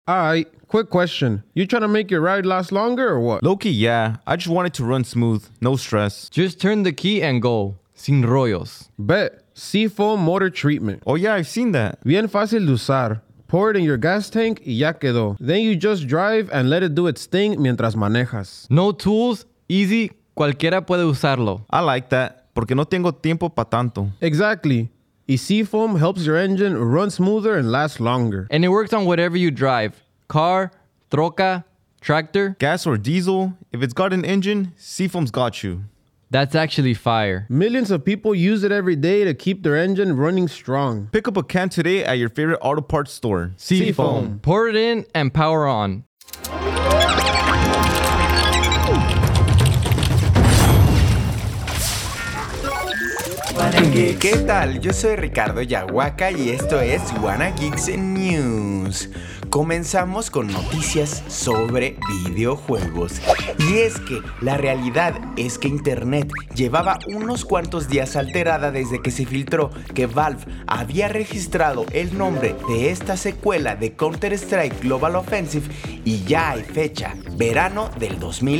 Alright, quick question. You trying to make your ride last longer or what? Low-key, yeah. I just want it to run smooth, no stress. Just turn the key and go. Sin rollos. Bet. Seafoam motor treatment. Oh yeah, I've seen that. Bien fácil de usar. Pour it in your gas tank y ya quedó. Then you just drive and let it do its thing mientras manejas. No tools, easy, cualquiera puede usarlo. I like that, porque no tengo tiempo pa' tanto. Exactly. Y Seafoam helps your engine run smoother and last longer. And it works on whatever you drive. Car, troca, tractor. Gas or diesel, if it's got an engine, Seafoam's got you. That's actually fire. Millions of people use it every day to keep their engine running strong. Pick up a can today at your favorite auto parts store. Seafoam. Pour it in and power on. ¿Qué tal? Yo soy Ricardo Yahuaca y esto es Wanna Geeks News. Comenzamos con noticias sobre videojuegos. Y es que la realidad es que Internet llevaba unos cuantos días alterada desde que se filtró que Valve había registrado el nombre de esta secuela de Counter-Strike Global Offensive y ya hay fecha, verano del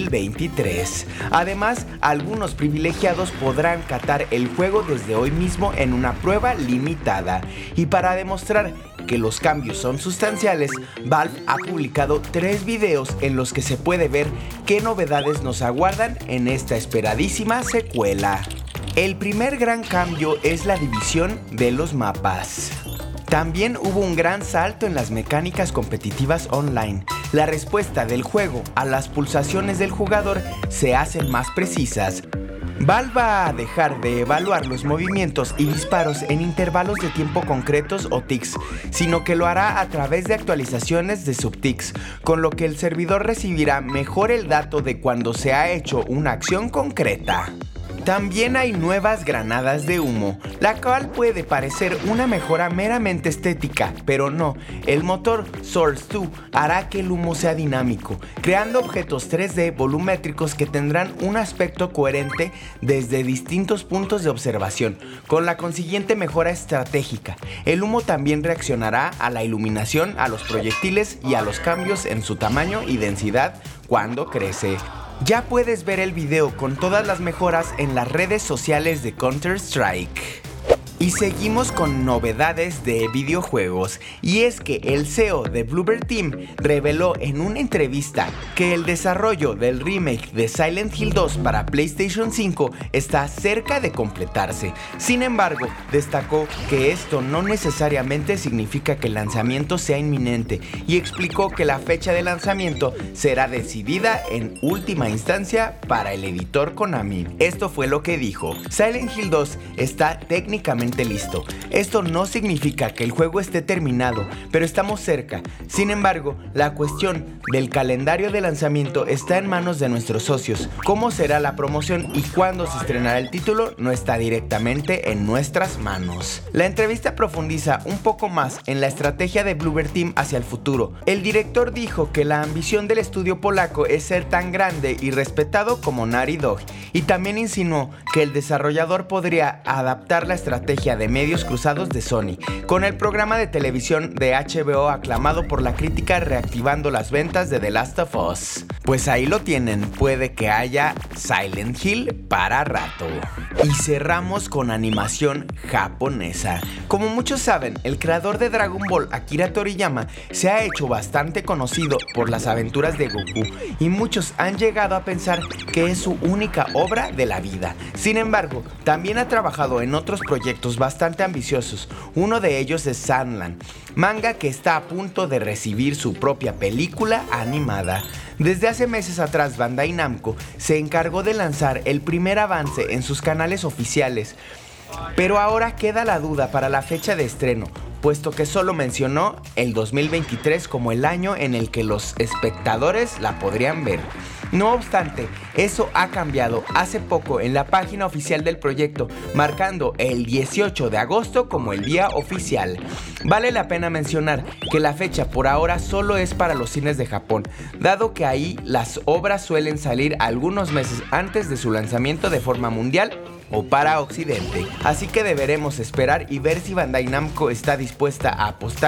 2023. Además, algunos privilegiados podrán catar el juego desde hoy mismo en una prueba limitada. Y para demostrar que los cambios son sustanciales, Valve ha publicado 3 videos en los que se puede ver qué novedades nos aguardan en esta esperadísima secuela. El primer gran cambio es la división de los mapas. También hubo un gran salto en las mecánicas competitivas online. La respuesta del juego a las pulsaciones del jugador se hacen más precisas. Valve va a dejar de evaluar los movimientos y disparos en intervalos de tiempo concretos o tics, sino que lo hará a través de actualizaciones de subtics, con lo que el servidor recibirá mejor el dato de cuando se ha hecho una acción concreta. También hay nuevas granadas de humo, la cual puede parecer una mejora meramente estética, pero no. El motor Source 2 hará que el humo sea dinámico, creando objetos 3D volumétricos que tendrán un aspecto coherente desde distintos puntos de observación, con la consiguiente mejora estratégica. El humo también reaccionará a la iluminación, a los proyectiles y a los cambios en su tamaño y densidad cuando crece. Ya puedes ver el video con todas las mejoras en las redes sociales de Counter-Strike. Y seguimos con novedades de videojuegos, y es que el CEO de Bloober Team reveló en una entrevista que el desarrollo del remake de Silent Hill 2 para PlayStation 5 está cerca de completarse. Sin embargo, destacó que esto no necesariamente significa que el lanzamiento sea inminente y explicó que la fecha de lanzamiento será decidida en última instancia para el editor Konami. Esto fue lo que dijo: Silent Hill 2 está técnicamente listo. Esto no significa que el juego esté terminado, pero estamos cerca. Sin embargo, la cuestión del calendario de lanzamiento está en manos de nuestros socios. Cómo será la promoción y cuándo se estrenará el título no está directamente en nuestras manos. La entrevista profundiza un poco más en la estrategia de Bloober Team hacia el futuro. El director dijo que la ambición del estudio polaco es ser tan grande y respetado como Naughty Dog, y también insinuó que el desarrollador podría adaptar la estrategia de medios cruzados de Sony, con el programa de televisión de HBO aclamado por la crítica reactivando las ventas de The Last of Us. Pues ahí lo tienen, puede que haya Silent Hill para rato. Y cerramos con animación japonesa. Como muchos saben, el creador de Dragon Ball, Akira Toriyama, se ha hecho bastante conocido por las aventuras de Goku, y muchos han llegado a pensar que es su única obra de la vida. Sin embargo, también ha trabajado en otros proyectos bastante ambiciosos. Uno de ellos es Sandland, manga que está a punto de recibir su propia película animada. Desde hace meses atrás, Bandai Namco se encargó de lanzar el primer avance en sus canales oficiales, pero ahora queda la duda para la fecha de estreno, puesto que solo mencionó el 2023 como el año en el que los espectadores la podrían ver. No obstante, eso ha cambiado hace poco en la página oficial del proyecto, marcando el 18 de agosto como el día oficial. Vale la pena mencionar que la fecha por ahora solo es para los cines de Japón, dado que ahí las obras suelen salir algunos meses antes de su lanzamiento de forma mundial o para Occidente. Así que deberemos esperar y ver si Bandai Namco está dispuesta a apostar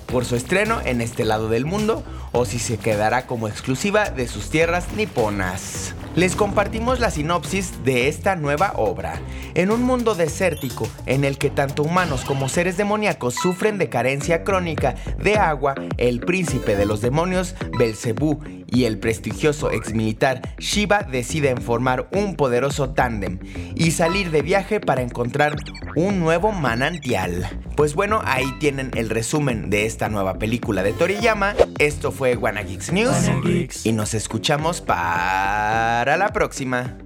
por su estreno en este lado del mundo o si se quedará como exclusiva de sus tierras niponas. Les compartimos la sinopsis de esta nueva obra. En un mundo desértico en el que tanto humanos como seres demoníacos sufren de carencia crónica de agua, el príncipe de los demonios, Belcebú, y el prestigioso exmilitar Shiva deciden formar un poderoso tándem y salir de viaje para encontrar un nuevo manantial. Pues bueno, ahí tienen el resumen de esta nueva película de Toriyama. Esto fue Wanna Geeks News y nos escuchamos para la próxima.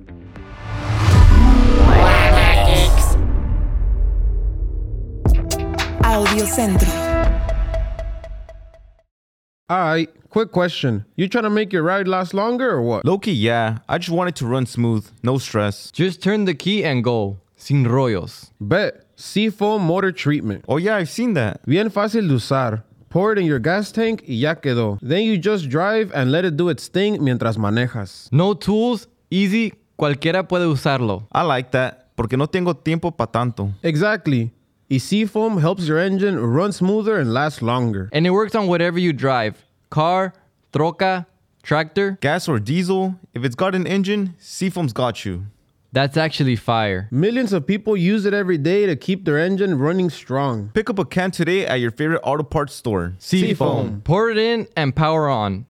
Audio Centro. Alright, quick question. You trying to make your ride last longer or what? Low-key, yeah. I just want it to run smooth. No stress. Just turn the key and go. Sin rollos. Bet. Seafoam Motor Treatment. Oh yeah, I've seen that. Bien fácil de usar. Pour it in your gas tank y ya quedó. Then you just drive and let it do its thing mientras manejas. No tools, easy, cualquiera puede usarlo. I like that. Porque no tengo tiempo pa' tanto. Exactly. Y Seafoam helps your engine run smoother and last longer. And it works on whatever you drive. Car, troca, tractor. Gas or diesel, if it's got an engine, Seafoam's got you. That's actually fire. Millions of people use it every day to keep their engine running strong. Pick up a can today at your favorite auto parts store. Seafoam. Pour it in and power on.